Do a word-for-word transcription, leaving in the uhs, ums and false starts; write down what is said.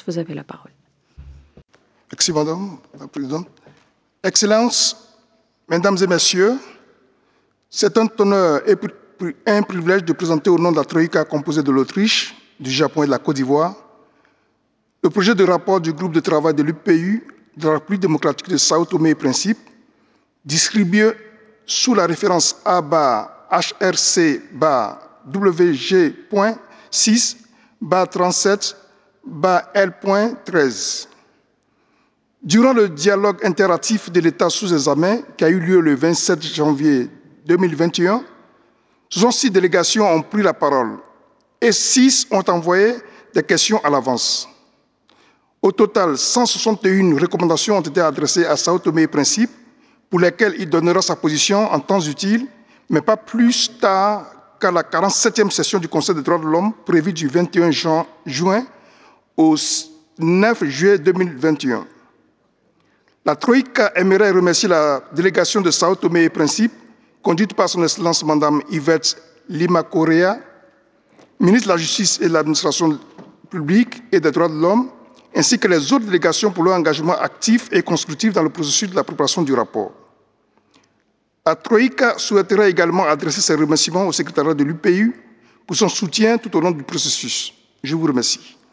vous avez la parole. Merci, Madame la Présidente. Excellences, Mesdames et Messieurs, c'est un honneur et un privilège de présenter au nom de la Troïka composée de l'Autriche, du Japon et de la Côte d'Ivoire le projet de rapport du groupe de travail de l'U P U de la République démocratique de Sao Tomé et Principe, distribué sous la référence A H R C W G six trente-sept L treize. Durant le dialogue interactif de l'État sous examen qui a eu lieu le vingt-sept janvier deux mille vingt et un, soixante-six délégations ont pris la parole et six ont envoyé des questions à l'avance. Au total, cent soixante et une recommandations ont été adressées à Sao Tomé et Principe, pour lesquelles il donnera sa position en temps utile, mais pas plus tard qu'à la quarante-septième session du Conseil des droits de l'homme prévue du vingt et un juin au neuf juillet deux mille vingt et un. La Troïka aimerait remercier la délégation de Sao Tomé et Principe, conduite par son Excellence Madame Yvette Lima Correa, ministre de la Justice et de l'Administration publique et des droits de l'homme, ainsi que les autres délégations pour leur engagement actif et constructif dans le processus de la préparation du rapport. La Troïka souhaiterait également adresser ses remerciements au secrétariat de l'U P U pour son soutien tout au long du processus. Je vous remercie.